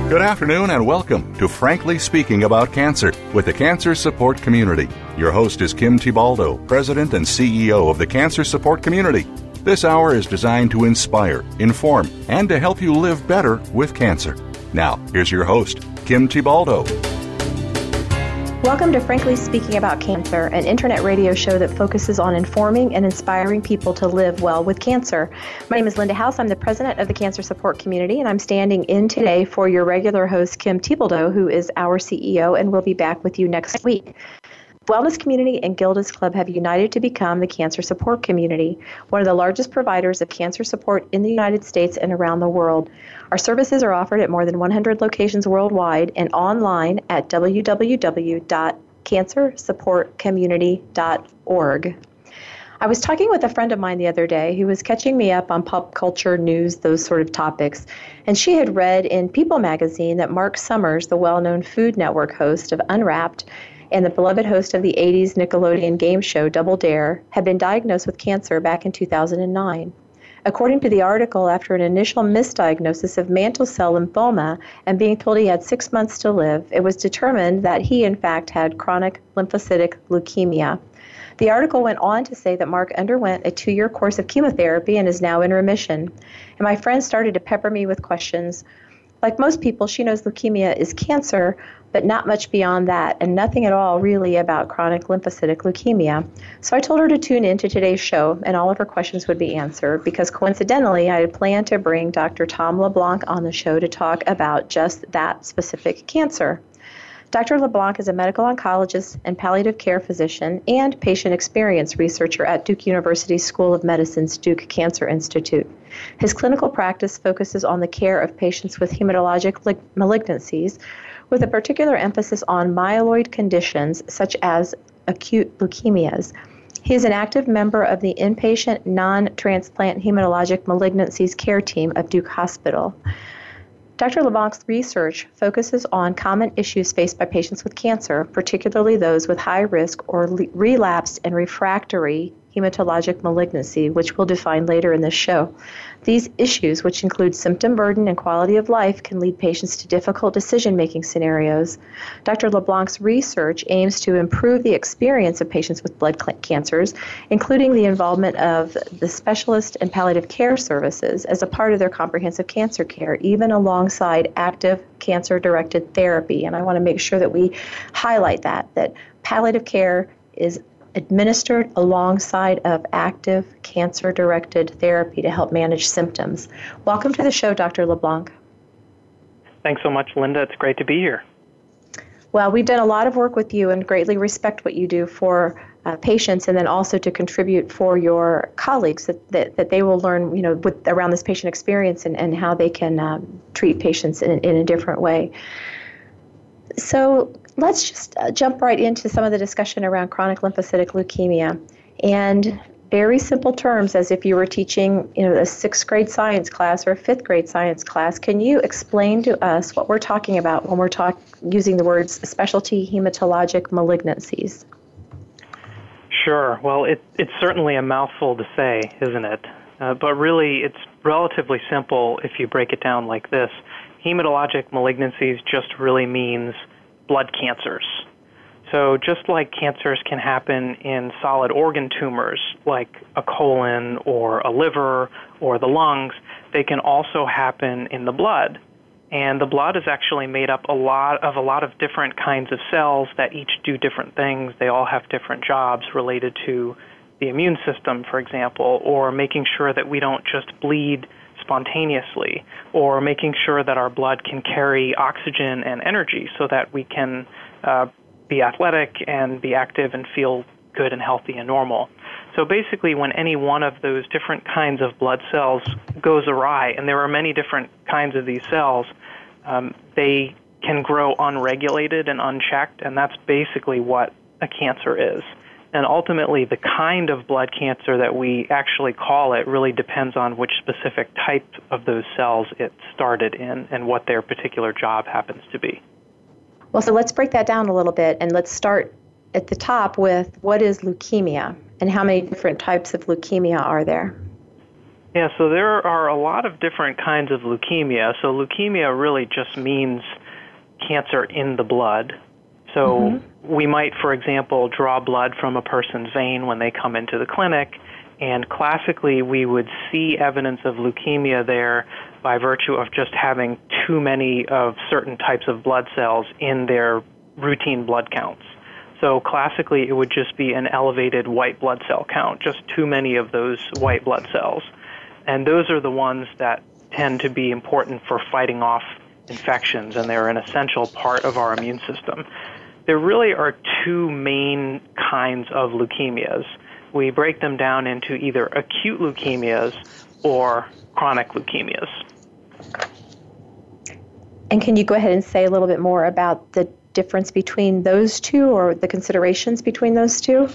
Good afternoon and welcome to Frankly Speaking About Cancer with the Cancer Support Community. Your host is Kim Tibaldo, President and CEO of the Cancer Support Community. This hour is designed to inspire, inform, and to help you live better with cancer. Now, here's your host, Kim Tibaldo. Welcome to Frankly Speaking About Cancer, an internet radio show that focuses on informing and inspiring people to live well with cancer. My name is Linda House. I'm the president of the Cancer Support Community, and I'm standing in today for your regular host, Kim Tibaldo, who is our CEO and will be back with you next week. Wellness Community and Gilda's Club have united to become the Cancer Support Community, one of the largest providers of cancer support in the United States and around the world. Our services are offered at more than 100 locations worldwide and online at www.cancersupportcommunity.org. I was talking with a friend of mine the other day who was catching me up on pop culture news, those sort of topics, and she had read in People magazine that Mark Summers, the well-known Food Network host of Unwrapped, and the beloved host of the 80s Nickelodeon game show Double Dare, had been diagnosed with cancer back in 2009. According to the article, after an initial misdiagnosis of mantle cell lymphoma and being told he had 6 months to live, it was determined that he, in fact, had chronic lymphocytic leukemia. The article went on to say that Mark underwent a 2-year course of chemotherapy and is now in remission. And my friend started to pepper me with questions. Like most people, she knows leukemia is cancer, but not much beyond that, and nothing at all really about chronic lymphocytic leukemia. So I told her to tune in to today's show, and all of her questions would be answered, because coincidentally, I had planned to bring Dr. Tom LeBlanc on the show to talk about just that specific cancer. Dr. LeBlanc is a medical oncologist and palliative care physician and patient experience researcher at Duke University School of Medicine's Duke Cancer Institute. His clinical practice focuses on the care of patients with hematologic malignancies, with a particular emphasis on myeloid conditions such as acute leukemias. He is an active member of the inpatient non-transplant hematologic malignancies care team of Duke Hospital. Dr. LeBlanc's research focuses on common issues faced by patients with cancer, particularly those with high risk or relapsed and refractory hematologic malignancy, which we'll define later in this show. These issues, which include symptom burden and quality of life, can lead patients to difficult decision-making scenarios. Dr. LeBlanc's research aims to improve the experience of patients with blood cancers, including the involvement of the specialist and palliative care services as a part of their comprehensive cancer care, even alongside active cancer-directed therapy. And I want to make sure that we highlight that palliative care is administered alongside of active cancer-directed therapy to help manage symptoms. Welcome to the show, Dr. LeBlanc. Thanks so much, Linda. It's great to be here. Well, we've done a lot of work with you and greatly respect what you do for patients, and then also to contribute for your colleagues that they will learn, around this patient experience and how they can treat patients in a different way. So let's just jump right into some of the discussion around chronic lymphocytic leukemia. And very simple terms, as if you were teaching a 6th grade science class or a 5th grade science class, can you explain to us what we're talking about when we're using the words specialty hematologic malignancies? Sure. Well, it's certainly a mouthful to say, isn't it? But really, it's relatively simple if you break it down like this. Hematologic malignancies just really means blood cancers. So just like cancers can happen in solid organ tumors like a colon or a liver or the lungs, they can also happen in the blood. And the blood is actually made up a lot of different kinds of cells that each do different things. They all have different jobs related to the immune system, for example, or making sure that we don't just bleed spontaneously, or making sure that our blood can carry oxygen and energy so that we can be athletic and be active and feel good and healthy and normal. So basically, when any one of those different kinds of blood cells goes awry, and there are many different kinds of these cells, they can grow unregulated and unchecked, and that's basically what a cancer is. And ultimately, the kind of blood cancer that we actually call it really depends on which specific type of those cells it started in and what their particular job happens to be. Well, so let's break that down a little bit, and let's start at the top with what is leukemia and how many different types of leukemia are there? Yeah, so there are a lot of different kinds of leukemia. So leukemia really just means cancer in the blood. So we might, for example, draw blood from a person's vein when they come into the clinic, and classically we would see evidence of leukemia there by virtue of just having too many of certain types of blood cells in their routine blood counts. So classically it would just be an elevated white blood cell count, just too many of those white blood cells. And those are the ones that tend to be important for fighting off infections, and they're an essential part of our immune system. There really are two main kinds of leukemias. We break them down into either acute leukemias or chronic leukemias. And can you go ahead and say a little bit more about the difference between those two, or the considerations between those two?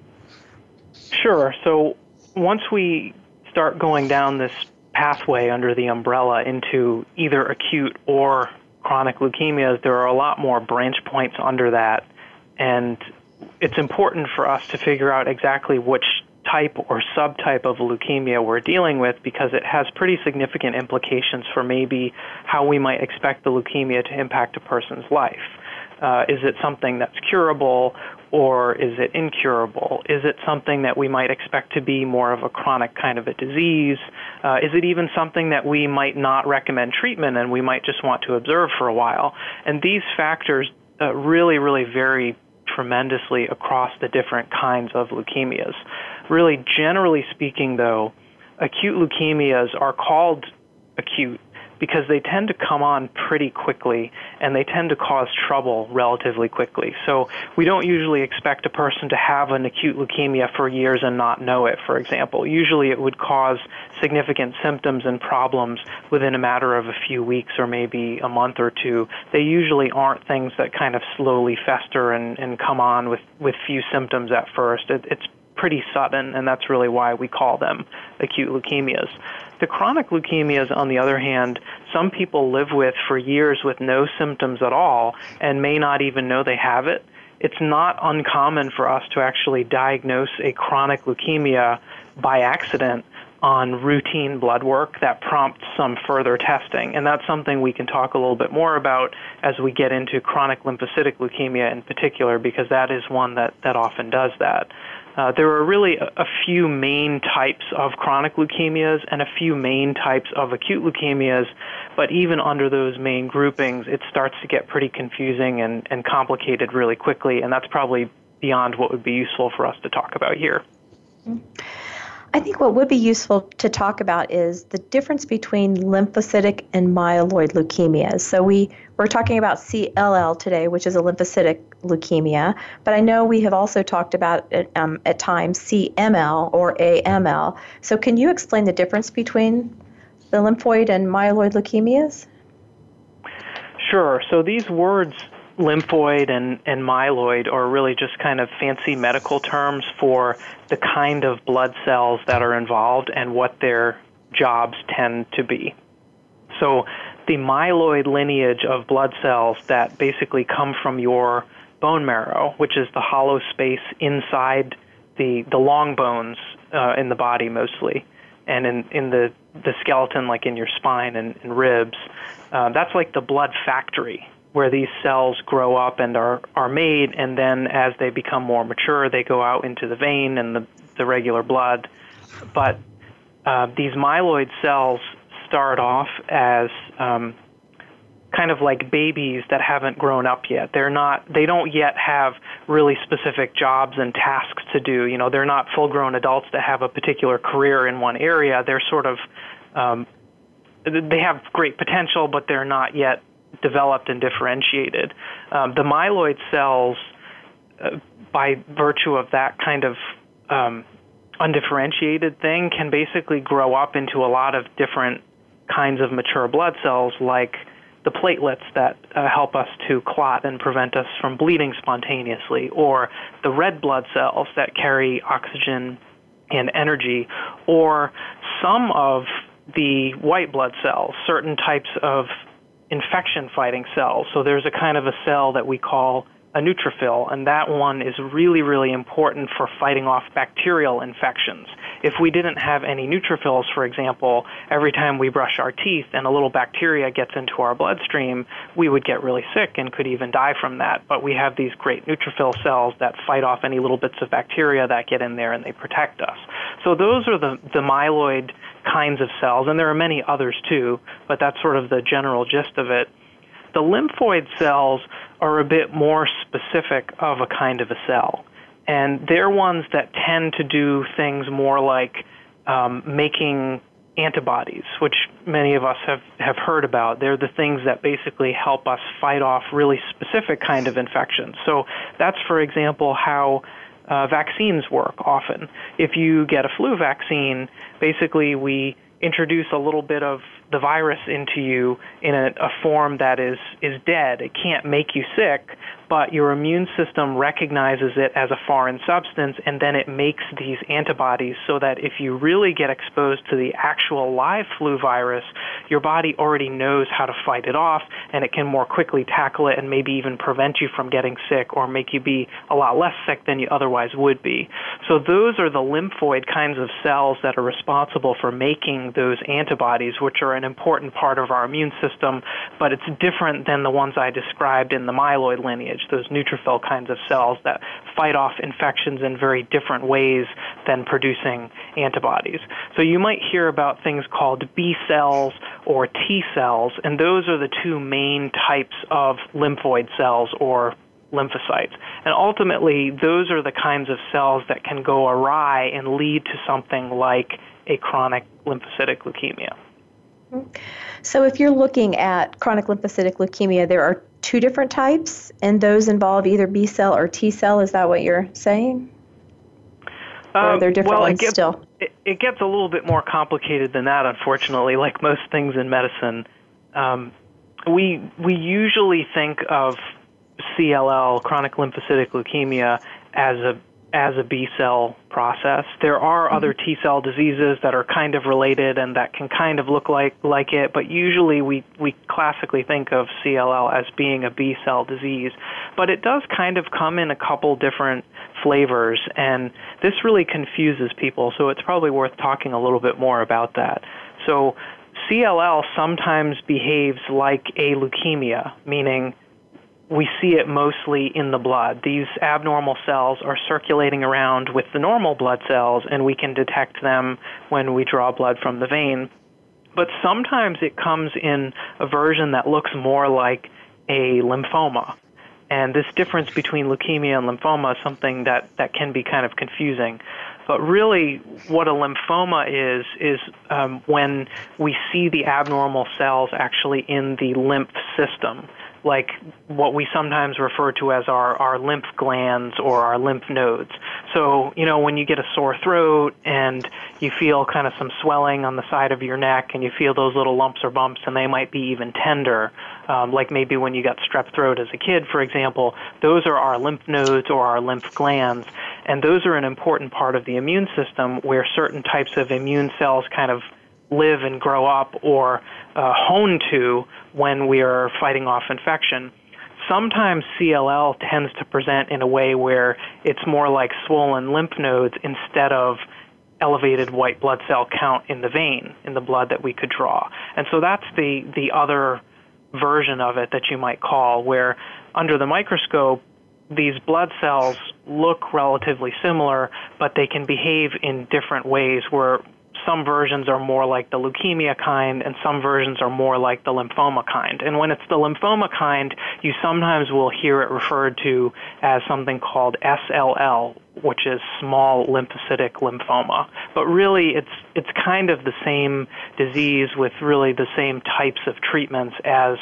Sure. So once we start going down this pathway under the umbrella into either acute or chronic leukemias, there are a lot more branch points under that, and it's important for us to figure out exactly which type or subtype of leukemia we're dealing with, because it has pretty significant implications for maybe how we might expect the leukemia to impact a person's life. Is it something that's curable, or is it incurable? Is it something that we might expect to be more of a chronic kind of a disease? Is it even something that we might not recommend treatment and we might just want to observe for a while? And these factors really, really vary tremendously across the different kinds of leukemias. Really, generally speaking, though, acute leukemias are called acute because they tend to come on pretty quickly, and they tend to cause trouble relatively quickly. So we don't usually expect a person to have an acute leukemia for years and not know it, for example. Usually it would cause significant symptoms and problems within a matter of a few weeks or maybe a month or two. They usually aren't things that kind of slowly fester and come on with few symptoms at first. It's pretty sudden, and that's really why we call them acute leukemias. The chronic leukemias, on the other hand, some people live with for years with no symptoms at all and may not even know they have it. It's not uncommon for us to actually diagnose a chronic leukemia by accident on routine blood work that prompts some further testing. And that's something we can talk a little bit more about as we get into chronic lymphocytic leukemia in particular, because that is one that often does that. There are really a few main types of chronic leukemias and a few main types of acute leukemias, but even under those main groupings, it starts to get pretty confusing and complicated really quickly, and that's probably beyond what would be useful for us to talk about here. I think what would be useful to talk about is the difference between lymphocytic and myeloid leukemias. So we're talking about CLL today, which is a lymphocytic leukemia, but I know we have also talked about at times CML or AML. So can you explain the difference between the lymphoid and myeloid leukemias? Sure. So these words, lymphoid and myeloid, are really just kind of fancy medical terms for the kind of blood cells that are involved and what their jobs tend to be. So the myeloid lineage of blood cells that basically come from your bone marrow, which is the hollow space inside the long bones in the body mostly, and in the skeleton, like in your spine and ribs, that's like the blood factory where these cells grow up and are made, and then as they become more mature, they go out into the vein and the regular blood. But these myeloid cells start off as kind of like babies that haven't grown up yet. They don't yet have really specific jobs and tasks to do. You know, they're not full-grown adults that have a particular career in one area. They're sort of, they have great potential, but they're not yet developed and differentiated. The myeloid cells, by virtue of that kind of undifferentiated thing, can basically grow up into a lot of different kinds of mature blood cells, like the platelets that help us to clot and prevent us from bleeding spontaneously, or the red blood cells that carry oxygen and energy, or some of the white blood cells, certain types of infection-fighting cells. So there's a kind of a cell that we call a neutrophil, and that one is really, really important for fighting off bacterial infections. if we didn't have any neutrophils, for example, every time we brush our teeth and a little bacteria gets into our bloodstream, we would get really sick and could even die from that. But we have these great neutrophil cells that fight off any little bits of bacteria that get in there, and they protect us. So those are the myeloid kinds of cells, and there are many others too, but that's sort of the general gist of it. The lymphoid cells are a bit more specific of a kind of a cell, and they're ones that tend to do things more like making antibodies, which many of us have heard about. They're the things that basically help us fight off really specific kind of infections. So that's, for example, how vaccines work often. If you get a flu vaccine, basically we introduce a little bit of the virus into you in a form that is dead. It can't make you sick, but your immune system recognizes it as a foreign substance, and then it makes these antibodies so that if you really get exposed to the actual live flu virus, your body already knows how to fight it off, and it can more quickly tackle it and maybe even prevent you from getting sick or make you be a lot less sick than you otherwise would be. So those are the lymphoid kinds of cells that are responsible for making those antibodies, which are an important part of our immune system, but it's different than the ones I described in the myeloid lineage, those neutrophil kinds of cells that fight off infections in very different ways than producing antibodies. So you might hear about things called B cells or T cells, and those are the two main types of lymphoid cells or lymphocytes. And ultimately, those are the kinds of cells that can go awry and lead to something like a chronic lymphocytic leukemia. So if you're looking at chronic lymphocytic leukemia, there are two different types, and those involve either B cell or T cell. Is that what you're saying? Or are there different ones still? It gets a little bit more complicated than that, unfortunately, like most things in medicine. We usually think of CLL, chronic lymphocytic leukemia, as a B cell process. There are other T cell diseases that are kind of related and that can kind of look like it, but usually we classically think of CLL as being a B cell disease. But it does kind of come in a couple different flavors, and this really confuses people, so it's probably worth talking a little bit more about that. So CLL sometimes behaves like a leukemia, meaning we see it mostly in the blood. These abnormal cells are circulating around with the normal blood cells, and we can detect them when we draw blood from the vein. But sometimes it comes in a version that looks more like a lymphoma. And this difference between leukemia and lymphoma is something that can be kind of confusing. But really, what a lymphoma is when we see the abnormal cells actually in the lymph system, like what we sometimes refer to as our lymph glands or our lymph nodes. So, when you get a sore throat and you feel kind of some swelling on the side of your neck and you feel those little lumps or bumps, and they might be even tender, like maybe when you got strep throat as a kid, for example, those are our lymph nodes or our lymph glands. And those are an important part of the immune system where certain types of immune cells kind of live and grow up or hone to when we are fighting off infection. Sometimes CLL tends to present in a way where it's more like swollen lymph nodes instead of elevated white blood cell count in the vein, in the blood that we could draw. And so that's the other version of it that you might call, where under the microscope, these blood cells look relatively similar, but they can behave in different ways, where some versions are more like the leukemia kind and some versions are more like the lymphoma kind. And when it's the lymphoma kind, you sometimes will hear it referred to as something called SLL, which is small lymphocytic lymphoma. But really, it's kind of the same disease with really the same types of treatments as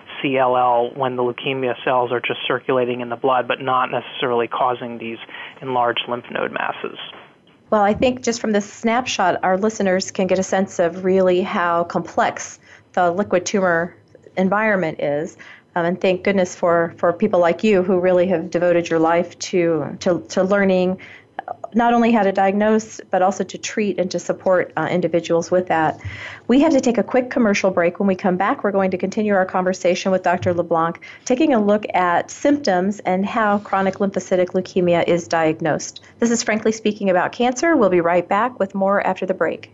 CLL, when the leukemia cells are just circulating in the blood but not necessarily causing these enlarged lymph node masses. Well, I think just from this snapshot, our listeners can get a sense of really how complex the liquid tumor environment is. And thank goodness for people like you who really have devoted your life to learning not only how to diagnose, but also to treat and to support individuals with that. We have to take a quick commercial break. When we come back, we're going to continue our conversation with Dr. LeBlanc, taking a look at symptoms and how chronic lymphocytic leukemia is diagnosed. This is Frankly Speaking About Cancer. We'll be right back with more after the break.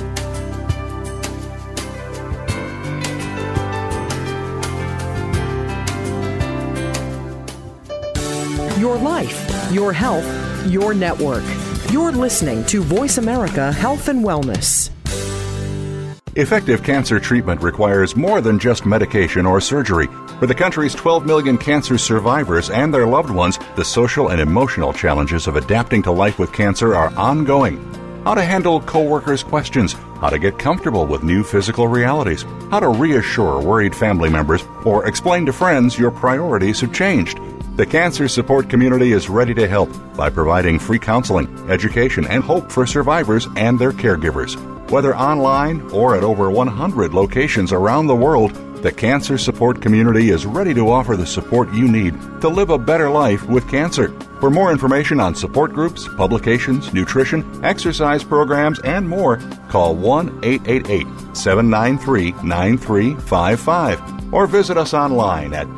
Your life, your health, your network. You're listening to Voice America Health and Wellness. Effective cancer treatment requires more than just medication or surgery. For the country's 12 million cancer survivors and their loved ones, the social and emotional challenges of adapting to life with cancer are ongoing. How to handle coworkers' questions, how to get comfortable with new physical realities, how to reassure worried family members, or explain to friends your priorities have changed. The cancer support community is ready to help by providing free counseling, education, and hope for survivors and their caregivers. Whether online or at over 100 locations around the world, the cancer support community is ready to offer the support you need to live a better life with cancer. For more information on support groups, publications, nutrition, exercise programs, and more, call 1-888-793-9355 or visit us online at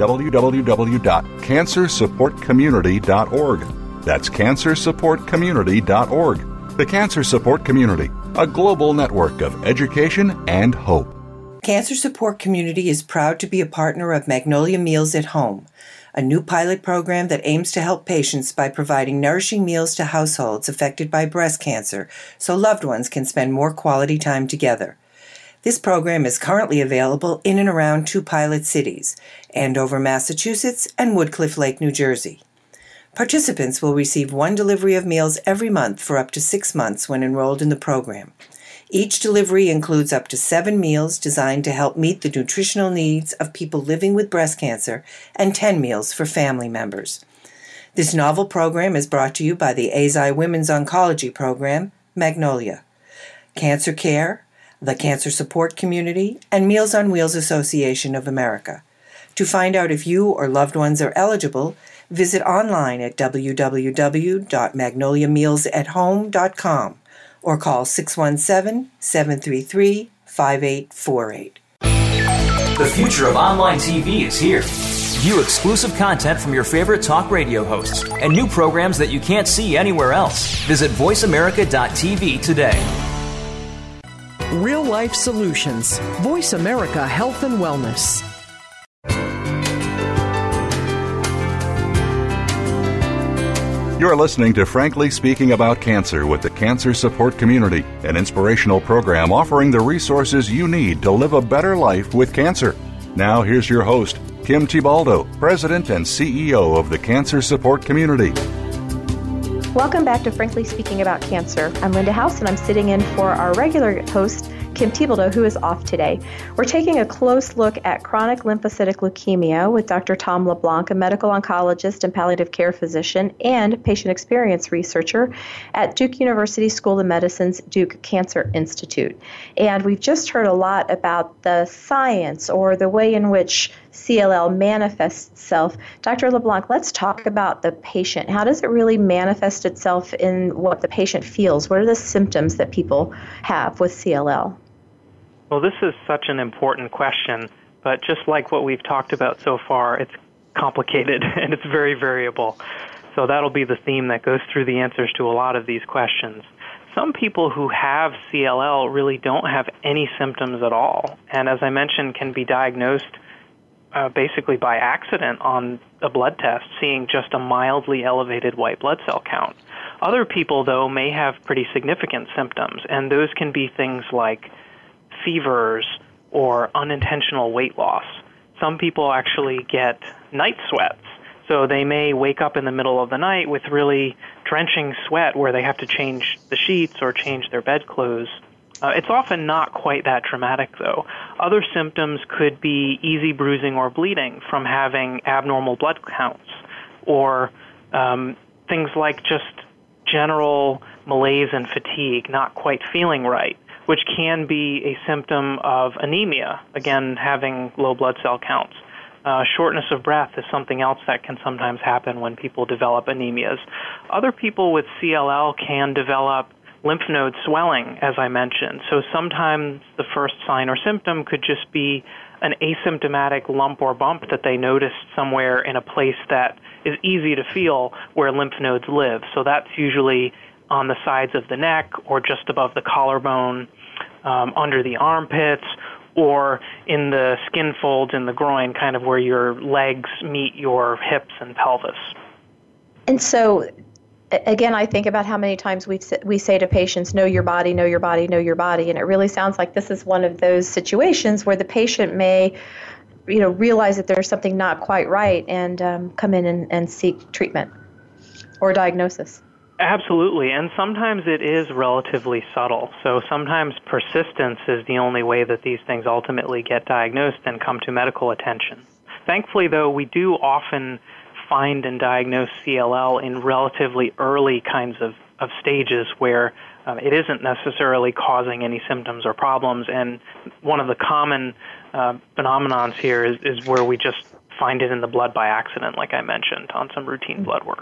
www.cancersupportcommunity.org. That's cancersupportcommunity.org. The Cancer Support Community, a global network of education and hope. Cancer Support Community is proud to be a partner of Magnolia Meals at Home, a new pilot program that aims to help patients by providing nourishing meals to households affected by breast cancer so loved ones can spend more quality time together. This program is currently available in and around 2 pilot cities, Andover, Massachusetts, and Woodcliff Lake, New Jersey. Participants will receive 1 delivery of meals every month for up to 6 months when enrolled in the program. Each delivery includes up to 7 meals designed to help meet the nutritional needs of people living with breast cancer and 10 meals for family members. This novel program is brought to you by the AZI Women's Oncology Program, Magnolia, Cancer Care, the Cancer Support Community, and Meals on Wheels Association of America. To find out if you or loved ones are eligible, visit online at www.magnoliamealsathome.com or call 617-733-5848. The future of online TV is here. View exclusive content from your favorite talk radio hosts and new programs that you can't see anywhere else. Visit voiceamerica.tv today. Real life solutions. Voice America Health and Wellness. You're listening to Frankly Speaking About Cancer with the Cancer Support Community, an inspirational program offering the resources you need to live a better life with cancer. Now here's your host, Kim Tibaldo, President and CEO of the Cancer Support Community. Welcome back to Frankly Speaking About Cancer. I'm Linda House, and I'm sitting in for our regular host, Kim Tibaldo, who is off today. We're taking a close look at chronic lymphocytic leukemia with Dr. Tom LeBlanc, a medical oncologist and palliative care physician and patient experience researcher at Duke University School of Medicine's Duke Cancer Institute. And we've just heard a lot about the science or the way in which CLL manifests itself. Dr. LeBlanc, let's talk about the patient. How does it really manifest itself in what the patient feels? What are the symptoms that people have with CLL? Well, this is such an important question, but just like what we've talked about so far, it's complicated and it's very variable. So that'll be the theme that goes through the answers to a lot of these questions. Some people who have CLL really don't have any symptoms at all, and as I mentioned, can be diagnosed basically by accident on a blood test, seeing just a mildly elevated white blood cell count. Other people, though, may have pretty significant symptoms, and those can be things like fevers or unintentional weight loss. Some people actually get night sweats, so they may wake up in the middle of the night with really drenching sweat where they have to change the sheets or change their bedclothes. It's often not quite that dramatic, though. Other symptoms could be easy bruising or bleeding from having abnormal blood counts, or things like just general malaise and fatigue, not quite feeling right, which can be a symptom of anemia, again, having low blood cell counts. Shortness of breath is something else that can sometimes happen when people develop anemias. Other people with CLL can develop lymph node swelling, as I mentioned. So sometimes the first sign or symptom could just be an asymptomatic lump or bump that they noticed somewhere in a place that is easy to feel where lymph nodes live. So that's usually on the sides of the neck or just above the collarbone, under the armpits, or in the skin folds in the groin, kind of where your legs meet your hips and pelvis. And so, again, I think about how many times we say to patients, know your body, know your body, know your body. And it really sounds like this is one of those situations where the patient may, realize that there's something not quite right and come in and seek treatment or diagnosis. Absolutely, and sometimes it is relatively subtle. So sometimes persistence is the only way that these things ultimately get diagnosed and come to medical attention. Thankfully, though, we do often find and diagnose CLL in relatively early kinds of stages where it isn't necessarily causing any symptoms or problems. And one of the common phenomenons here is where we just find it in the blood by accident, like I mentioned, on some routine blood work.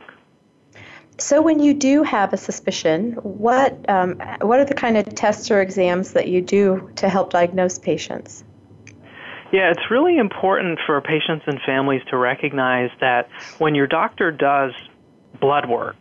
So when you do have a suspicion, what are the kind of tests or exams that you do to help diagnose patients? Yeah, it's really important for patients and families to recognize that when your doctor does blood work,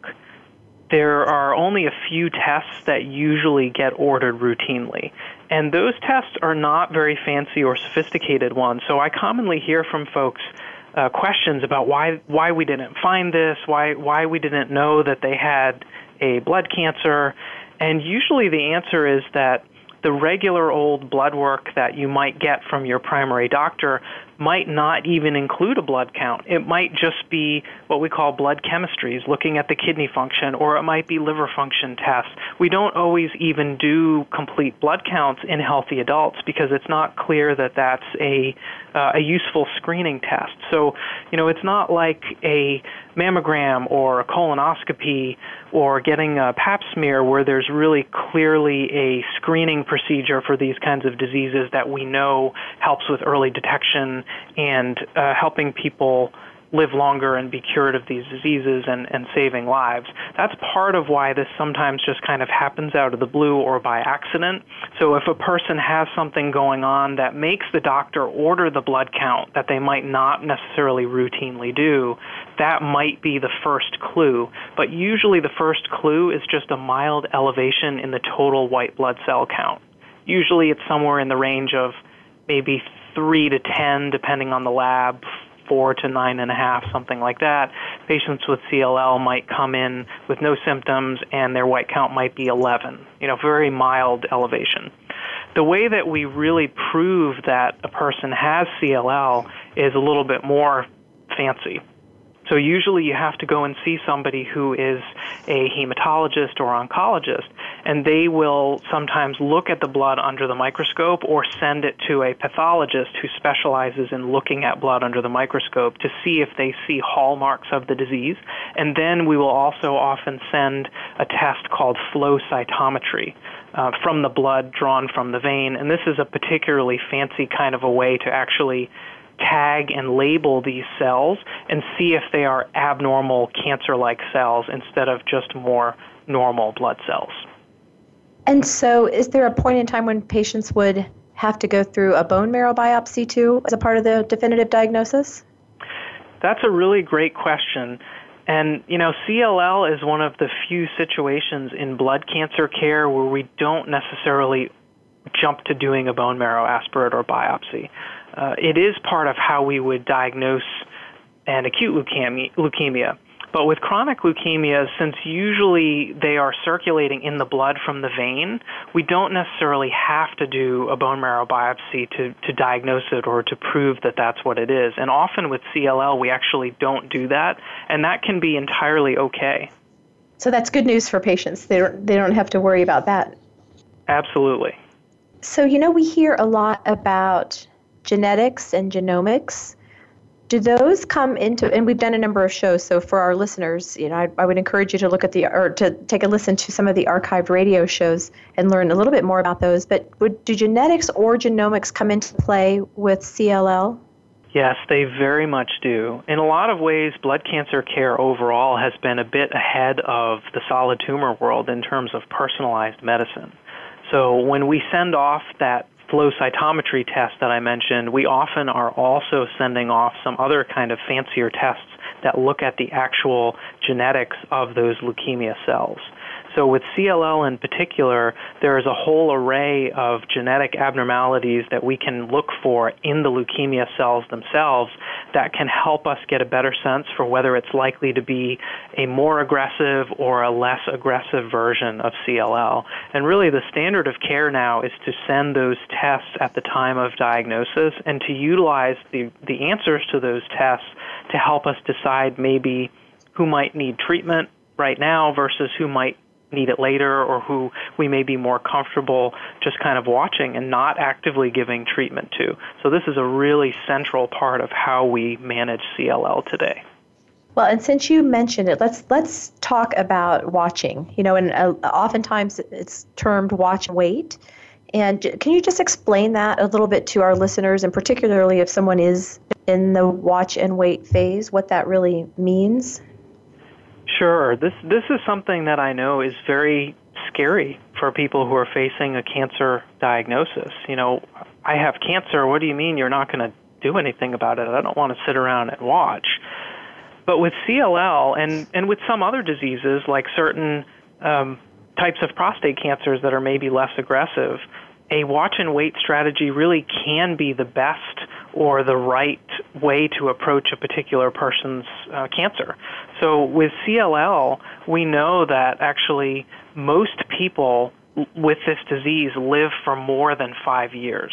there are only a few tests that usually get ordered routinely. And those tests are not very fancy or sophisticated ones. So I commonly hear from folks questions about why we didn't find this, why we didn't know that they had a blood cancer. And usually the answer is that the regular old blood work that you might get from your primary doctor might not even include a blood count. It might just be what we call blood chemistries, looking at the kidney function, or it might be liver function tests. We don't always even do complete blood counts in healthy adults because it's not clear that that's a useful screening test. So, it's not like a mammogram or a colonoscopy or getting a pap smear where there's really clearly a screening procedure for these kinds of diseases that we know helps with early detection and helping people live longer and be cured of these diseases and saving lives. That's part of why this sometimes just kind of happens out of the blue or by accident. So if a person has something going on that makes the doctor order the blood count that they might not necessarily routinely do, that might be the first clue. But usually the first clue is just a mild elevation in the total white blood cell count. Usually it's somewhere in the range of maybe 3 to 10, depending on the lab, 4 to 9.5, something like that. Patients with CLL might come in with no symptoms and their white count might be 11, very mild elevation. The way that we really prove that a person has CLL is a little bit more fancy. So usually you have to go and see somebody who is a hematologist or oncologist, and they will sometimes look at the blood under the microscope or send it to a pathologist who specializes in looking at blood under the microscope to see if they see hallmarks of the disease. And then we will also often send a test called flow cytometry from the blood drawn from the vein. And this is a particularly fancy kind of a way to actually tag and label these cells and see if they are abnormal cancer-like cells instead of just more normal blood cells. And so is there a point in time when patients would have to go through a bone marrow biopsy too as a part of the definitive diagnosis? That's a really great question. And, CLL is one of the few situations in blood cancer care where we don't necessarily jump to doing a bone marrow aspirate or biopsy. It is part of how we would diagnose an acute leukemia. But with chronic leukemias, since usually they are circulating in the blood from the vein, we don't necessarily have to do a bone marrow biopsy to diagnose it or to prove that that's what it is. And often with CLL, we actually don't do that, and that can be entirely okay. So that's good news for patients. They don't have to worry about that. Absolutely. So, we hear a lot about genetics and genomics. Do those come into, and we've done a number of shows, so for our listeners, I would encourage you to look at to take a listen to some of the archived radio shows and learn a little bit more about those. But do genetics or genomics come into play with CLL? Yes, they very much do. In a lot of ways, blood cancer care overall has been a bit ahead of the solid tumor world in terms of personalized medicine. So when we send off that flow cytometry test that I mentioned, we often are also sending off some other kind of fancier tests that look at the actual genetics of those leukemia cells. So with CLL in particular, there is a whole array of genetic abnormalities that we can look for in the leukemia cells themselves that can help us get a better sense for whether it's likely to be a more aggressive or a less aggressive version of CLL. And really the standard of care now is to send those tests at the time of diagnosis and to utilize the answers to those tests to help us decide maybe who might need treatment right now versus who might need it later, or who we may be more comfortable just kind of watching and not actively giving treatment to. So this is a really central part of how we manage CLL today. Well, and since you mentioned it, let's talk about watching. You know, and oftentimes it's termed watch and wait. And can you just explain that a little bit to our listeners, and particularly if someone is in the watch and wait phase, what that really means? Sure. This is something that I know is very scary for people who are facing a cancer diagnosis. You know, I have cancer. What do you mean you're not going to do anything about it? I don't want to sit around and watch. But with CLL and with some other diseases, like certain types of prostate cancers that are maybe less aggressive, a watch and wait strategy really can be the best or the right way to approach a particular person's cancer. So with CLL, we know that actually most people with this disease live for more than 5 years.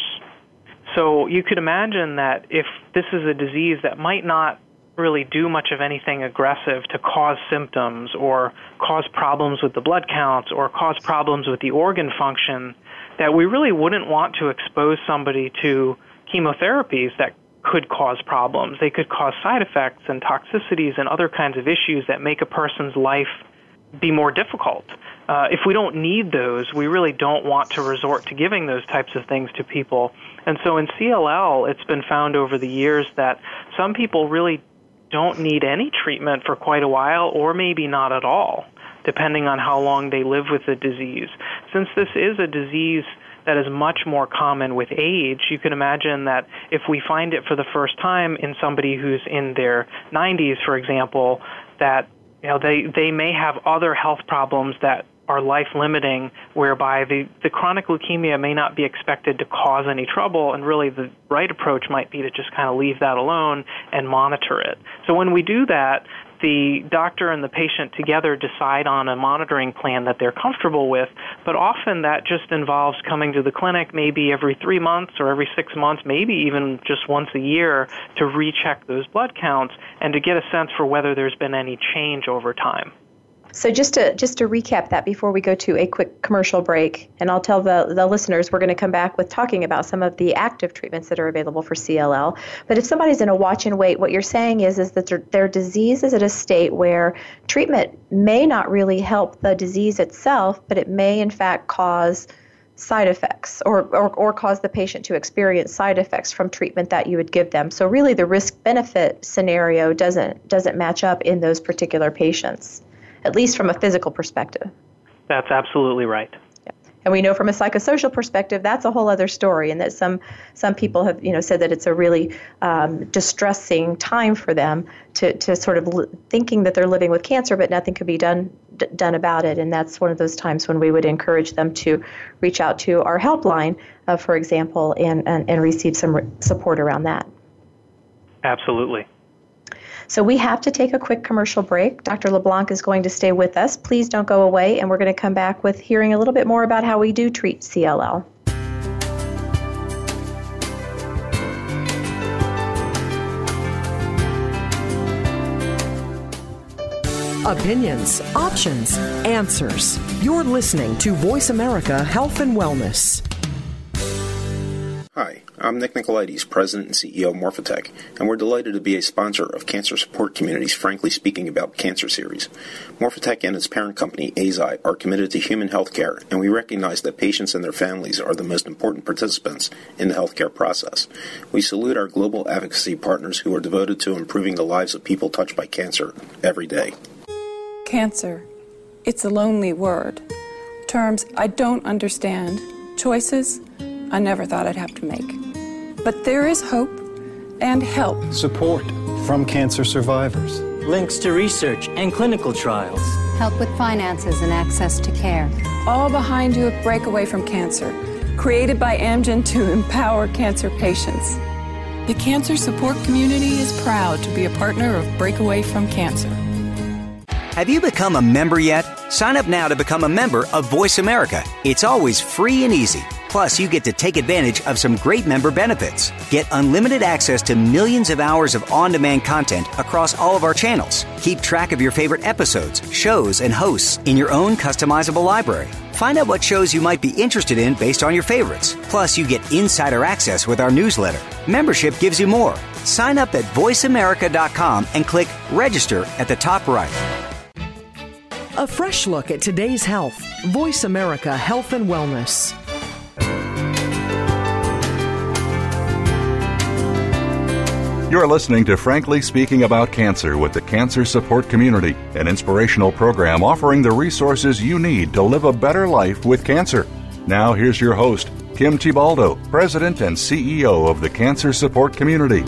So you could imagine that if this is a disease that might not really do much of anything aggressive to cause symptoms or cause problems with the blood counts or cause problems with the organ function, that we really wouldn't want to expose somebody to chemotherapies that could cause problems. They could cause side effects and toxicities and other kinds of issues that make a person's life be more difficult. If we don't need those, we really don't want to resort to giving those types of things to people. And so in CLL, it's been found over the years that some people really don't need any treatment for quite a while, or maybe not at all, depending on how long they live with the disease. Since this is a disease that is much more common with age, you can imagine that if we find it for the first time in somebody who's in their 90s, for example, that they may have other health problems that are life-limiting, whereby the chronic leukemia may not be expected to cause any trouble, and really the right approach might be to just kind of leave that alone and monitor it. So when we do that, the doctor and the patient together decide on a monitoring plan that they're comfortable with, but often that just involves coming to the clinic maybe every 3 months or every 6 months, maybe even just once a year, to recheck those blood counts and to get a sense for whether there's been any change over time. So just to recap that before we go to a quick commercial break, and I'll tell the listeners we're going to come back with talking about some of the active treatments that are available for CLL. But if somebody's in a watch and wait, what you're saying is that their disease is at a state where treatment may not really help the disease itself, but it may in fact cause side effects or cause the patient to experience side effects from treatment that you would give them. So really the risk-benefit scenario doesn't match up in those particular patients, at least from a physical perspective. That's absolutely right. Yeah. And we know from a psychosocial perspective, that's a whole other story, and that some people have said that it's a really distressing time for them to sort of thinking that they're living with cancer, but nothing could be done about it. And that's one of those times when we would encourage them to reach out to our helpline, for example, and receive some support around that. Absolutely. So we have to take a quick commercial break. Dr. LeBlanc is going to stay with us. Please don't go away, and we're going to come back with hearing a little bit more about how we do treat CLL. Opinions, options, answers. You're listening to Voice America Health and Wellness. Hi, I'm Nick Nicolaides, President and CEO of Morphotek, and we're delighted to be a sponsor of Cancer Support Community's Frankly Speaking About Cancer series. Morphotek and its parent company, Eisai, are committed to human health care, and we recognize that patients and their families are the most important participants in the healthcare process. We salute our global advocacy partners who are devoted to improving the lives of people touched by cancer every day. Cancer. It's a lonely word. Terms I don't understand. Choices I never thought I'd have to make. But there is hope and help. Support from cancer survivors. Links to research and clinical trials. Help with finances and access to care. All behind you at Breakaway from Cancer, created by Amgen to empower cancer patients. The Cancer Support Community is proud to be a partner of Breakaway from Cancer. Have you become a member yet? Sign up now to become a member of Voice America. It's always free and easy. Plus, you get to take advantage of some great member benefits. Get unlimited access to millions of hours of on-demand content across all of our channels. Keep track of your favorite episodes, shows, and hosts in your own customizable library. Find out what shows you might be interested in based on your favorites. Plus, you get insider access with our newsletter. Membership gives you more. Sign up at voiceamerica.com and click Register at the top right. A fresh look at today's health. Voice America Health and Wellness. You're listening to Frankly Speaking About Cancer with the Cancer Support Community, an inspirational program offering the resources you need to live a better life with cancer. Now here's your host, Kim Thiboldeaux, President and CEO of the Cancer Support Community.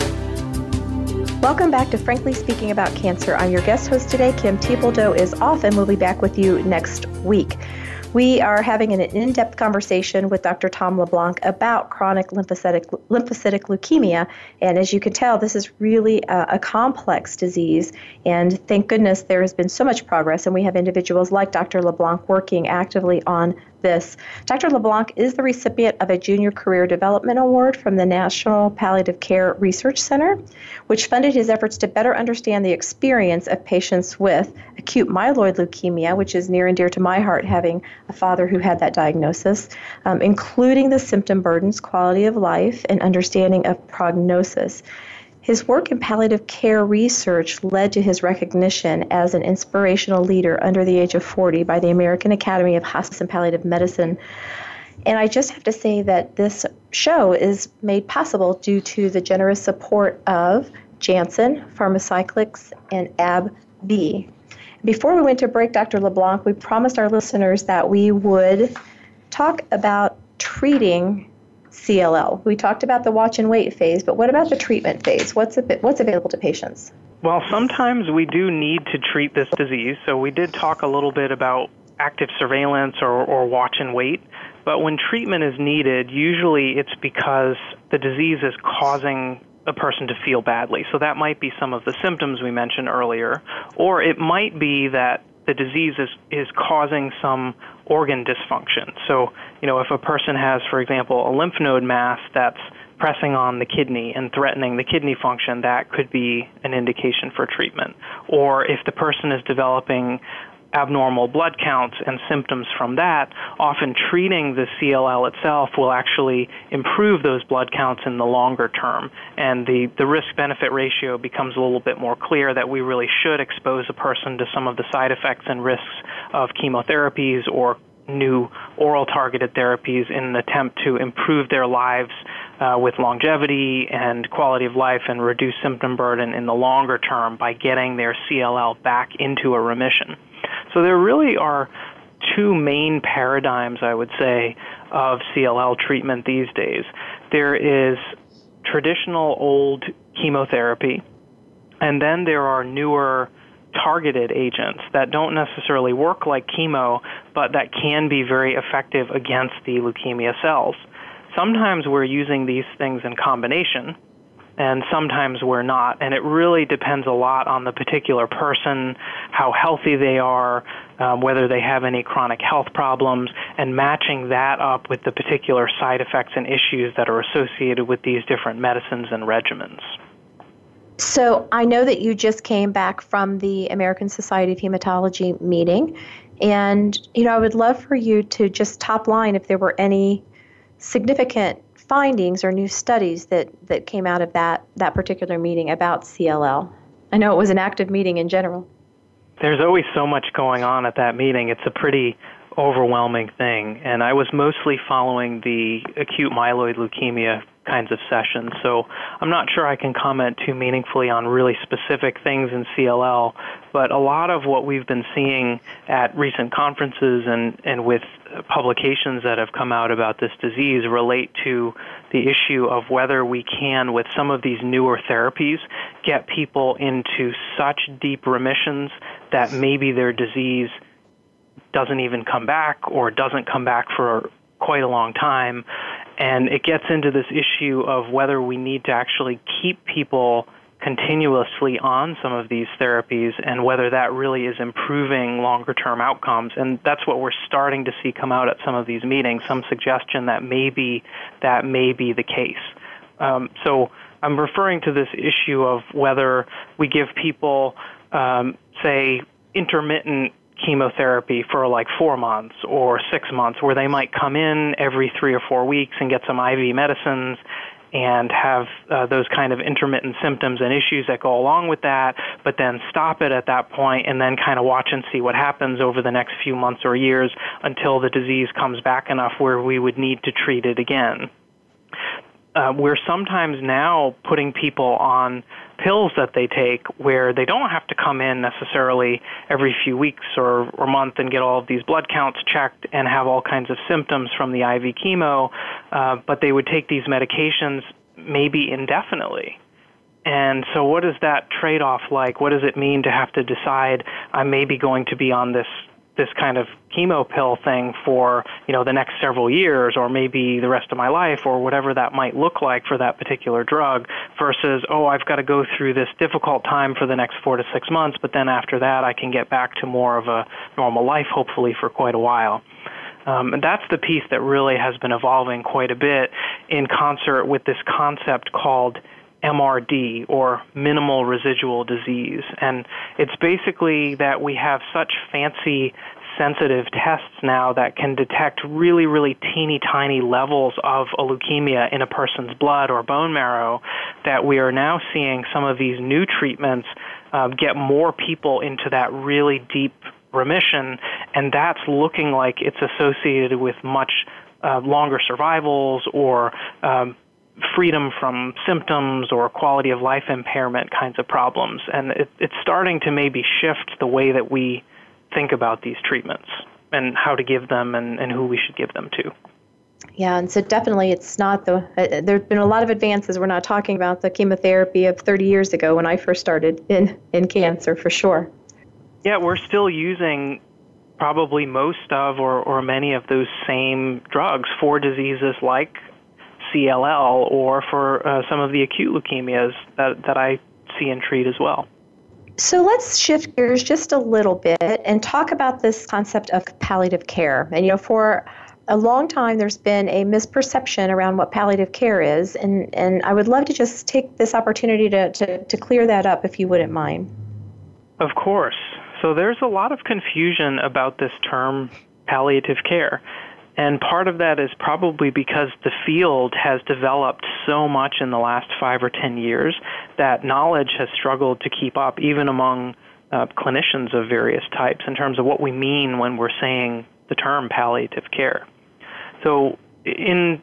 Welcome back to Frankly Speaking About Cancer. I'm your guest host today. Kim Thiboldeaux is off, and we'll be back with you next week. We are having an in-depth conversation with Dr. Tom LeBlanc about chronic lymphocytic leukemia. And as you can tell, this is really a complex disease. And thank goodness there has been so much progress, and we have individuals like Dr. LeBlanc working actively on this. Dr. LeBlanc is the recipient of a Junior Career Development Award from the National Palliative Care Research Center, which funded his efforts to better understand the experience of patients with acute myeloid leukemia, which is near and dear to my heart, having a father who had that diagnosis, including the symptom burdens, quality of life, and understanding of prognosis. His work in palliative care research led to his recognition as an inspirational leader under the age of 40 by the American Academy of Hospice and Palliative Medicine. And I just have to say that this show is made possible due to the generous support of Janssen Pharmacyclics and AbbVie. Before we went to break, Dr. LeBlanc, we promised our listeners that we would talk about treating CLL. We talked about the watch and wait phase, but what about the treatment phase? What's available to patients? Well, sometimes we do need to treat this disease. So we did talk a little bit about active surveillance or watch and wait. But when treatment is needed, usually it's because the disease is causing a person to feel badly. So that might be some of the symptoms we mentioned earlier, or it might be that the disease is causing some organ dysfunction. So, if a person has, for example, a lymph node mass that's pressing on the kidney and threatening the kidney function, that could be an indication for treatment. Or if the person is developing abnormal blood counts and symptoms from that, often treating the CLL itself will actually improve those blood counts in the longer term. And the risk-benefit ratio becomes a little bit more clear that we really should expose a person to some of the side effects and risks of chemotherapies or new oral targeted therapies in an attempt to improve their lives with longevity and quality of life and reduce symptom burden in the longer term by getting their CLL back into a remission. So there really are two main paradigms, I would say, of CLL treatment these days. There is traditional old chemotherapy, and then there are newer targeted agents that don't necessarily work like chemo, but that can be very effective against the leukemia cells. Sometimes we're using these things in combination, and sometimes we're not. And it really depends a lot on the particular person, how healthy they are, whether they have any chronic health problems, and matching that up with the particular side effects and issues that are associated with these different medicines and regimens. So I know that you just came back from the American Society of Hematology meeting, and I would love for you to just top line if there were any significant findings or new studies that came out of that particular meeting about CLL? I know it was an active meeting in general. There's always so much going on at that meeting. It's a pretty overwhelming thing, and I was mostly following the acute myeloid leukemia kinds of sessions, so I'm not sure I can comment too meaningfully on really specific things in CLL, but a lot of what we've been seeing at recent conferences and with publications that have come out about this disease relate to the issue of whether we can, with some of these newer therapies, get people into such deep remissions that maybe their disease doesn't even come back or doesn't come back for quite a long time. And it gets into this issue of whether we need to actually keep people continuously on some of these therapies and whether that really is improving longer-term outcomes. And that's what we're starting to see come out at some of these meetings, some suggestion that maybe that may be the case. So I'm referring to this issue of whether we give people, say, intermittent chemotherapy for like 4 months or 6 months, where they might come in every 3 or 4 weeks and get some IV medicines and have those kind of intermittent symptoms and issues that go along with that, but then stop it at that point and then kind of watch and see what happens over the next few months or years until the disease comes back enough where we would need to treat it again. We're sometimes now putting people on pills that they take where they don't have to come in necessarily every few weeks or month and get all of these blood counts checked and have all kinds of symptoms from the IV chemo, but they would take these medications maybe indefinitely. And so what is that trade-off like? What does it mean to have to decide I'm maybe going to be on this kind of chemo pill thing for, the next several years or maybe the rest of my life or whatever that might look like for that particular drug versus, I've got to go through this difficult time for the next 4 to 6 months, but then after that I can get back to more of a normal life, hopefully, for quite a while. And that's the piece that really has been evolving quite a bit in concert with this concept called MRD, or minimal residual disease. And it's basically that we have such fancy sensitive tests now that can detect really, really teeny tiny levels of a leukemia in a person's blood or bone marrow that we are now seeing some of these new treatments get more people into that really deep remission, and that's looking like it's associated with much longer survivals or freedom from symptoms or quality of life impairment kinds of problems. And it's starting to maybe shift the way that we think about these treatments and how to give them and who we should give them to. Yeah, and so definitely it's not there have been a lot of advances. We're not talking about the chemotherapy of 30 years ago when I first started in cancer, for sure. Yeah, we're still using probably most of or many of those same drugs for diseases like CLL or for some of the acute leukemias that I see and treat as well. So let's shift gears just a little bit and talk about this concept of palliative care. And, for a long time there's been a misperception around what palliative care is, and I would love to just take this opportunity to clear that up, if you wouldn't mind. Of course. So there's a lot of confusion about this term palliative care. And part of that is probably because the field has developed so much in the last 5 or 10 years that knowledge has struggled to keep up, even among clinicians of various types, in terms of what we mean when we're saying the term palliative care. So in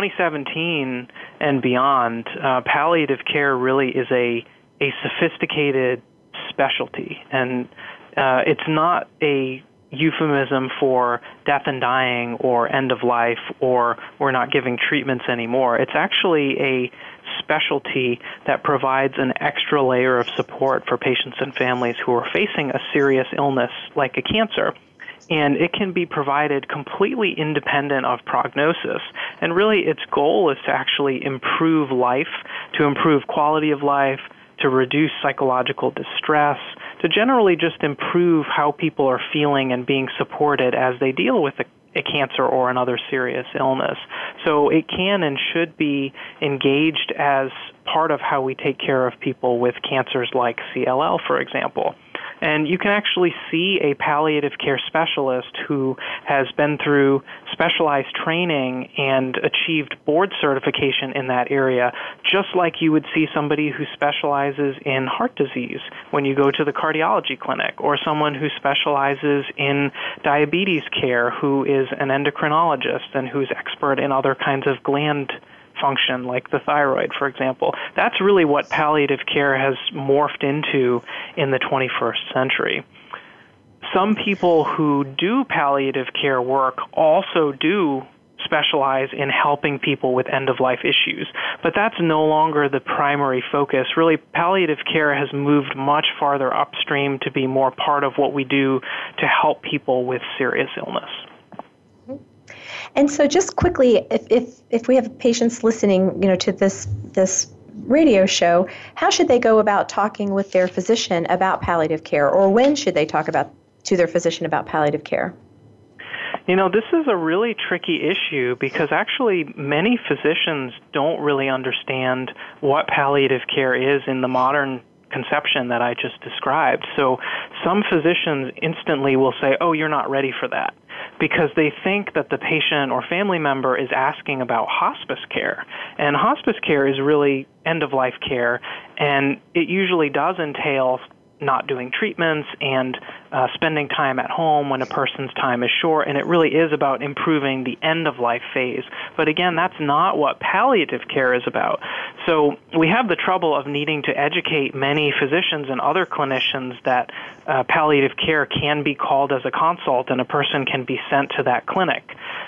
2017 and beyond, palliative care really is a sophisticated specialty, and it's not a euphemism for death and dying or end of life or we're not giving treatments anymore. It's actually a specialty that provides an extra layer of support for patients and families who are facing a serious illness like a cancer. And it can be provided completely independent of prognosis. And really its goal is to actually improve life, to improve quality of life, to reduce psychological distress, to generally just improve how people are feeling and being supported as they deal with a cancer or another serious illness. So it can and should be engaged as part of how we take care of people with cancers like CLL, for example. And you can actually see a palliative care specialist who has been through specialized training and achieved board certification in that area, just like you would see somebody who specializes in heart disease when you go to the cardiology clinic, or someone who specializes in diabetes care who is an endocrinologist and who's expert in other kinds of gland function, like the thyroid, for example. That's really what palliative care has morphed into in the 21st century. Some people who do palliative care work also do specialize in helping people with end-of-life issues, but that's no longer the primary focus. Really, palliative care has moved much farther upstream to be more part of what we do to help people with serious illness. And so just quickly, if we have patients listening, to this radio show, how should they go about talking with their physician about palliative care, or when should they talk to their physician about palliative care? This is a really tricky issue because actually many physicians don't really understand what palliative care is in the modern conception that I just described. So some physicians instantly will say, oh, you're not ready for that, because they think that the patient or family member is asking about hospice care. And hospice care is really end-of-life care, and it usually does entail not doing treatments and spending time at home when a person's time is short, and it really is about improving the end-of-life phase. But again, that's not what palliative care is about. So we have the trouble of needing to educate many physicians and other clinicians that palliative care can be called as a consult and a person can be sent to that clinic.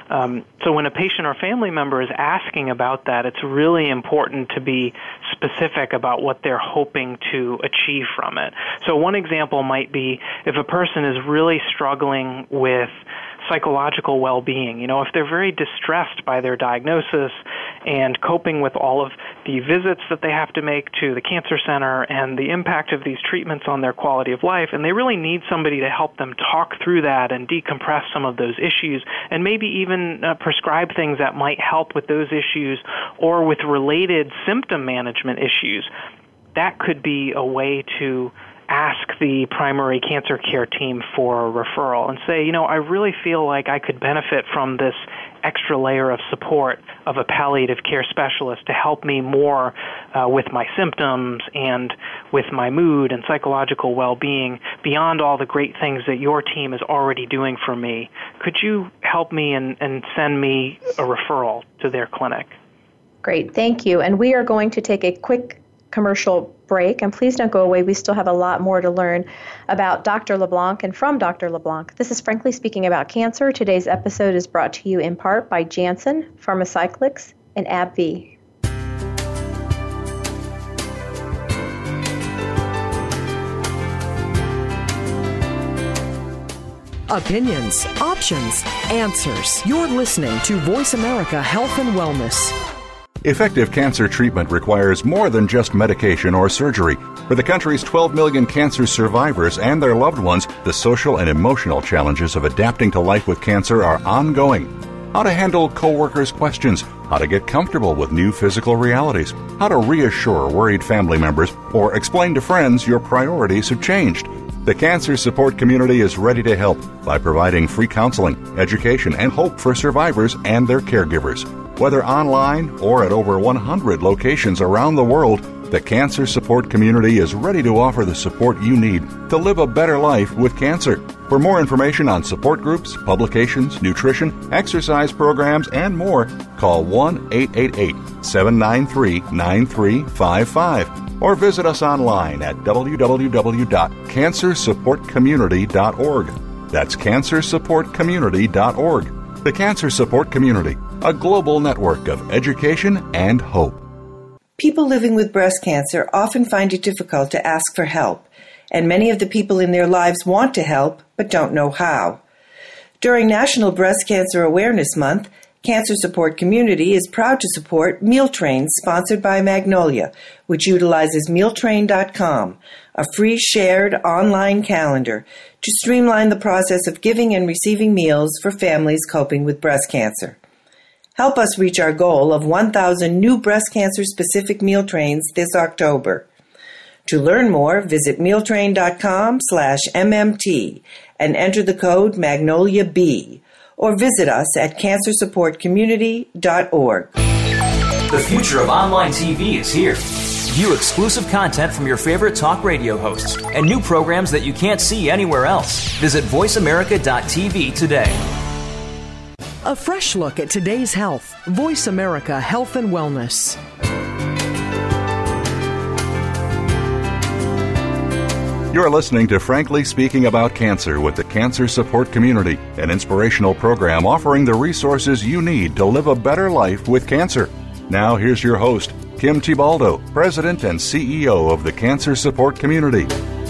So when a patient or family member is asking about that, it's really important to be specific about what they're hoping to achieve from it. So one example might be if a person is really struggling with psychological well-being, if they're very distressed by their diagnosis and coping with all of the visits that they have to make to the cancer center and the impact of these treatments on their quality of life, and they really need somebody to help them talk through that and decompress some of those issues, and maybe even prescribe things that might help with those issues or with related symptom management issues. That could be a way to ask the primary cancer care team for a referral and say, I really feel like I could benefit from this extra layer of support of a palliative care specialist to help me more with my symptoms and with my mood and psychological well-being beyond all the great things that your team is already doing for me. Could you help me and send me a referral to their clinic? Great, thank you. And we are going to take a quick commercial break, and please don't go away. We still have a lot more to learn about Dr. LeBlanc and from Dr. LeBlanc. This is Frankly Speaking About Cancer. Today's episode is brought to you in part by Janssen, Pharmacyclics, and AbbVie. Opinions, options, answers. You're listening to Voice America Health and Wellness. Effective cancer treatment requires more than just medication or surgery. For the country's 12 million cancer survivors and their loved ones, the social and emotional challenges of adapting to life with cancer are ongoing. How to handle coworkers' questions, how to get comfortable with new physical realities, how to reassure worried family members, or explain to friends your priorities have changed. The Cancer Support Community is ready to help by providing free counseling, education, and hope for survivors and their caregivers. Whether online or at over 100 locations around the world, the Cancer Support Community is ready to offer the support you need to live a better life with cancer. For more information on support groups, publications, nutrition, exercise programs, and more, call 1-888-793-9355 or visit us online at www.cancersupportcommunity.org. That's cancersupportcommunity.org. The Cancer Support Community, a global network of education and hope. People living with breast cancer often find it difficult to ask for help, and many of the people in their lives want to help but don't know how. During National Breast Cancer Awareness Month, Cancer Support Community is proud to support Meal Train, sponsored by Magnolia, which utilizes mealtrain.com, a free shared online calendar to streamline the process of giving and receiving meals for families coping with breast cancer. Help us reach our goal of 1,000 new breast cancer-specific meal trains this October. To learn more, visit mealtrain.com/MMT and enter the code MagnoliaB, or visit us at cancersupportcommunity.org. The future of online TV is here. View exclusive content from your favorite talk radio hosts and new programs that you can't see anywhere else. Visit voiceamerica.tv today. A fresh look at today's health. Voice America Health and Wellness. You're listening to Frankly Speaking About Cancer with the Cancer Support Community, an inspirational program offering the resources you need to live a better life with cancer. Now here's your host, Kim Thiboldeaux, President and CEO of the Cancer Support Community.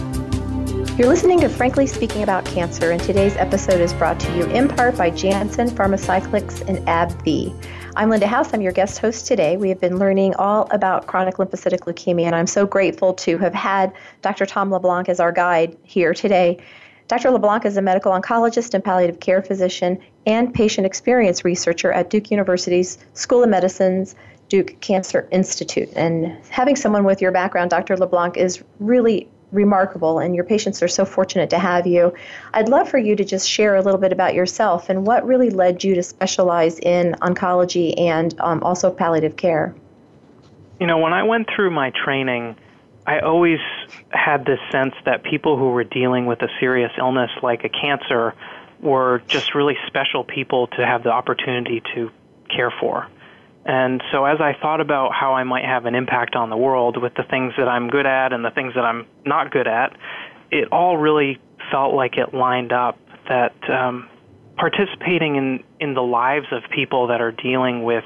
You're listening to Frankly Speaking About Cancer, and today's episode is brought to you in part by Janssen Pharmacyclics and AbbVie. I'm Linda House. I'm your guest host today. We have been learning all about chronic lymphocytic leukemia, and I'm so grateful to have had Dr. Tom LeBlanc as our guide here today. Dr. LeBlanc is a medical oncologist and palliative care physician and patient experience researcher at Duke University's School of Medicine's Duke Cancer Institute. And having someone with your background, Dr. LeBlanc, is really remarkable, and your patients are so fortunate to have you. I'd love for you to just share a little bit about yourself and what really led you to specialize in oncology and also palliative care. You know, when I went through my training, I always had this sense that people who were dealing with a serious illness like a cancer were just really special people to have the opportunity to care for. And so as I thought about how I might have an impact on the world with the things that I'm good at and the things that I'm not good at, it all really felt like it lined up that participating in the lives of people that are dealing with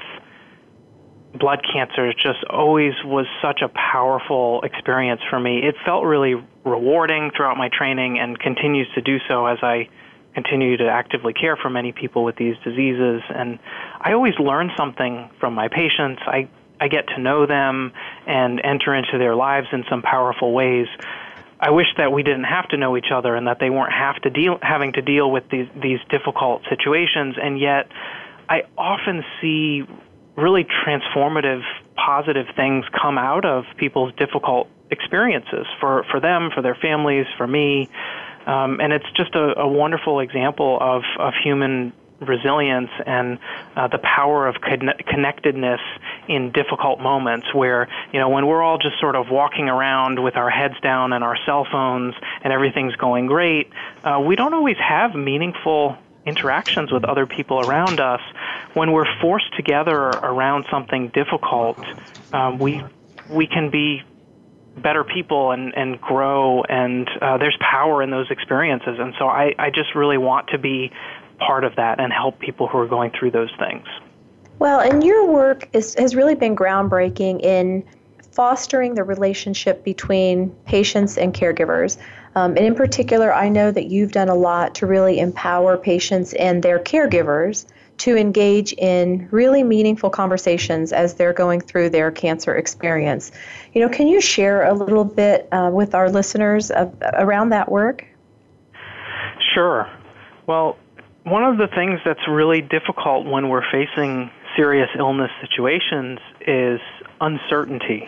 blood cancer just always was such a powerful experience for me. It felt really rewarding throughout my training and continues to do so as I continue to actively care for many people with these diseases. And I always learn something from my patients. I get to know them and enter into their lives in some powerful ways. I wish that we didn't have to know each other and that they weren't having to deal with these difficult situations. And yet I often see really transformative, positive things come out of people's difficult experiences for them, for their families, for me. And it's just a wonderful example of human resilience and the power of connectedness in difficult moments where, you know, when we're all just sort of walking around with our heads down and our cell phones and everything's going great, we don't always have meaningful interactions with other people around us. When we're forced together around something difficult, we can be better people and grow, and there's power in those experiences. And so I just really want to be part of that and help people who are going through those things. Well, and your work has really been groundbreaking in fostering the relationship between patients and caregivers. And in particular, I know that you've done a lot to really empower patients and their caregivers to engage in really meaningful conversations as they're going through their cancer experience. You know, can you share a little bit with our listeners around that work? Sure. Well, one of the things that's really difficult when we're facing serious illness situations is uncertainty.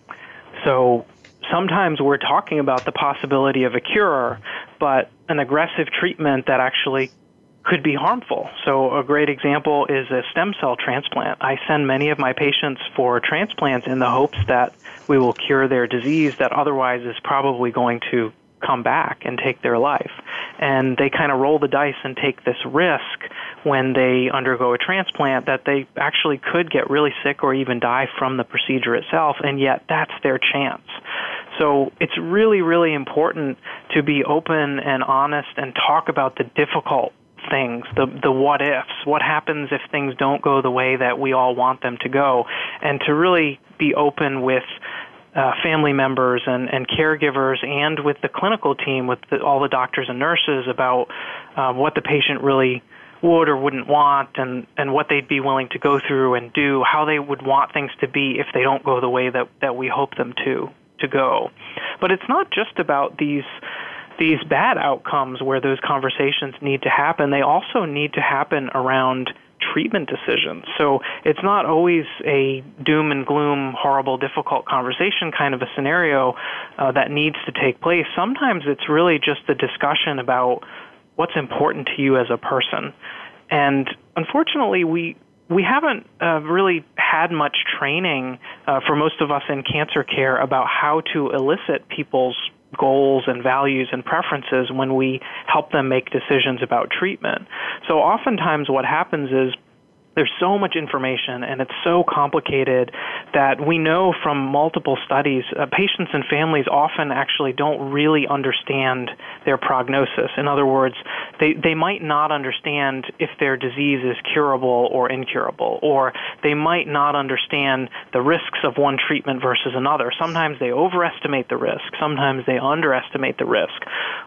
So sometimes we're talking about the possibility of a cure, but an aggressive treatment that actually could be harmful. So a great example is a stem cell transplant. I send many of my patients for transplants in the hopes that we will cure their disease that otherwise is probably going to come back and take their life. And they kind of roll the dice and take this risk when they undergo a transplant that they actually could get really sick or even die from the procedure itself, and yet that's their chance. So it's really, really important to be open and honest and talk about the difficult things, the what ifs, what happens if things don't go the way that we all want them to go, and to really be open with family members and caregivers and with the clinical team, with all the doctors and nurses about what the patient really would or wouldn't want and what they'd be willing to go through and do, how they would want things to be if they don't go the way that we hope them to go. But it's not just about these bad outcomes where those conversations need to happen. They also need to happen around treatment decisions. So it's not always a doom and gloom, horrible, difficult conversation kind of a scenario that needs to take place. Sometimes it's really just a discussion about what's important to you as a person. And unfortunately, we haven't really had much training for most of us in cancer care about how to elicit people's goals and values and preferences when we help them make decisions about treatment. So oftentimes what happens is there's so much information and it's so complicated that we know from multiple studies, patients and families often actually don't really understand their prognosis. In other words, they might not understand if their disease is curable or incurable, or they might not understand the risks of one treatment versus another. Sometimes they overestimate the risk, sometimes they underestimate the risk,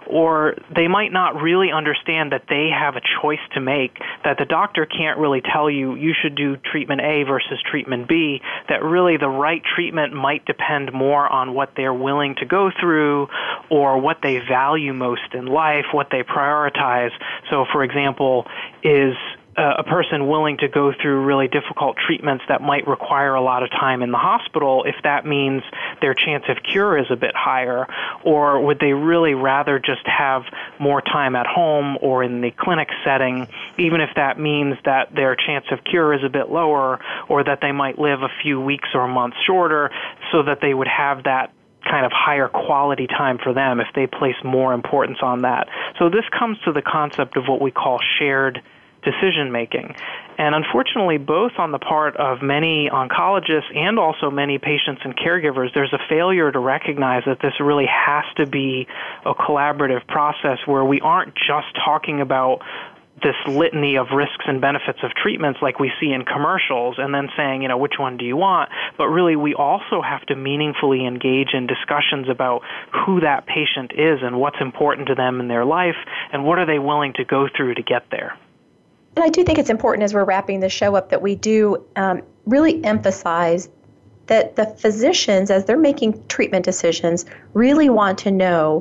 or they might not really understand that they have a choice to make, that the doctor can't really tell you should do treatment A versus treatment B, that really the right treatment might depend more on what they're willing to go through or what they value most in life, what they prioritize. So, for example, is a person willing to go through really difficult treatments that might require a lot of time in the hospital if that means their chance of cure is a bit higher? Or would they really rather just have more time at home or in the clinic setting, even if that means that their chance of cure is a bit lower, or that they might live a few weeks or months shorter, so that they would have that kind of higher quality time for them if they place more importance on that? So this comes to the concept of what we call shared decision-making. And unfortunately, both on the part of many oncologists and also many patients and caregivers, there's a failure to recognize that this really has to be a collaborative process where we aren't just talking about this litany of risks and benefits of treatments like we see in commercials and then saying, which one do you want? But really, we also have to meaningfully engage in discussions about who that patient is and what's important to them in their life and what are they willing to go through to get there. And I do think it's important as we're wrapping the show up that we do really emphasize that the physicians, as they're making treatment decisions, really want to know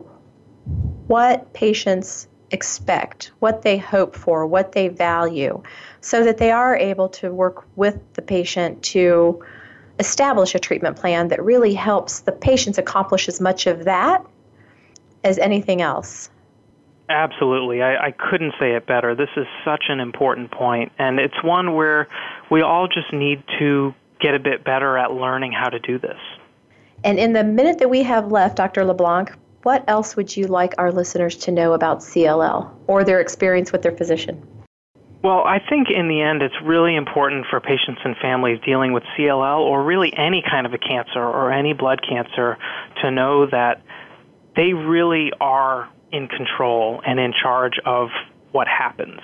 what patients expect, what they hope for, what they value, so that they are able to work with the patient to establish a treatment plan that really helps the patients accomplish as much of that as anything else. Absolutely. I couldn't say it better. This is such an important point, and it's one where we all just need to get a bit better at learning how to do this. And in the minute that we have left, Dr. LeBlanc, what else would you like our listeners to know about CLL or their experience with their physician? Well, I think in the end it's really important for patients and families dealing with CLL or really any kind of a cancer or any blood cancer to know that they really are in control and in charge of what happens.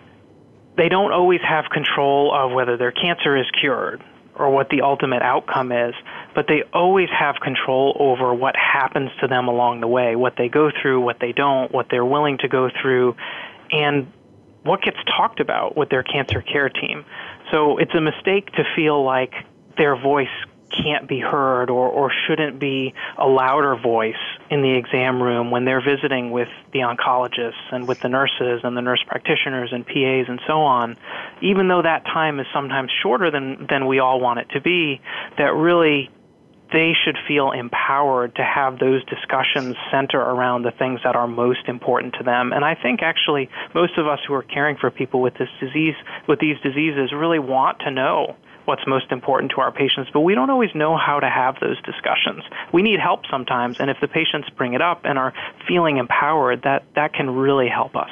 They don't always have control of whether their cancer is cured or what the ultimate outcome is, but they always have control over what happens to them along the way, what they go through, what they don't, what they're willing to go through, and what gets talked about with their cancer care team. So it's a mistake to feel like their voice can't be heard or shouldn't be a louder voice in the exam room when they're visiting with the oncologists and with the nurses and the nurse practitioners and PAs and so on, even though that time is sometimes shorter than we all want it to be, that really they should feel empowered to have those discussions center around the things that are most important to them. And I think actually most of us who are caring for people with this disease, with these diseases, really want to know what's most important to our patients, but we don't always know how to have those discussions. We need help sometimes, and if the patients bring it up and are feeling empowered, that can really help us.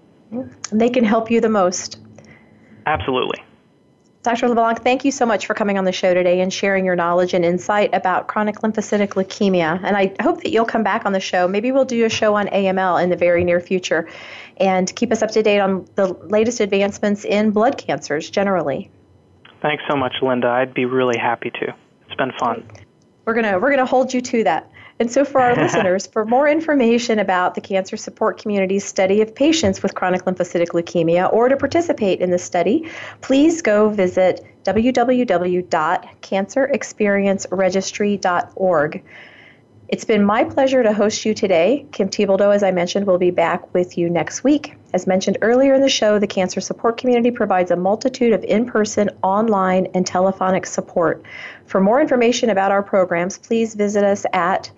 They can help you the most. Absolutely. Dr. LeBlanc, thank you so much for coming on the show today and sharing your knowledge and insight about chronic lymphocytic leukemia. And I hope that you'll come back on the show. Maybe we'll do a show on AML in the very near future and keep us up to date on the latest advancements in blood cancers generally. Thanks so much, Linda. I'd be really happy to. It's been fun. We're gonna hold you to that. And so for our listeners, for more information about the Cancer Support Community's study of patients with chronic lymphocytic leukemia or to participate in the study, please go visit www.cancerexperienceregistry.org. It's been my pleasure to host you today. Kim Thiboldeaux, as I mentioned, will be back with you next week. As mentioned earlier in the show, the Cancer Support Community provides a multitude of in-person, online, and telephonic support. For more information about our programs, please visit us at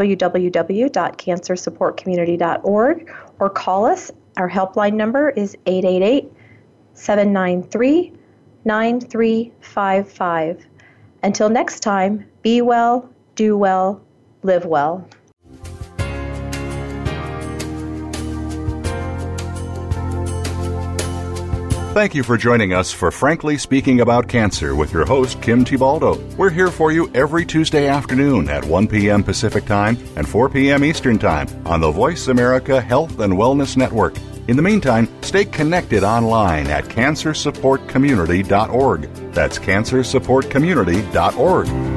www.cancersupportcommunity.org or call us. Our helpline number is 888-793-9355. Until next time, be well, do well, live well. Thank you for joining us for Frankly Speaking About Cancer with your host, Kim Thiboldeaux. We're here for you every Tuesday afternoon at 1 p.m. Pacific Time and 4 p.m. Eastern Time on the Voice America Health and Wellness Network. In the meantime, stay connected online at cancersupportcommunity.org. That's cancersupportcommunity.org.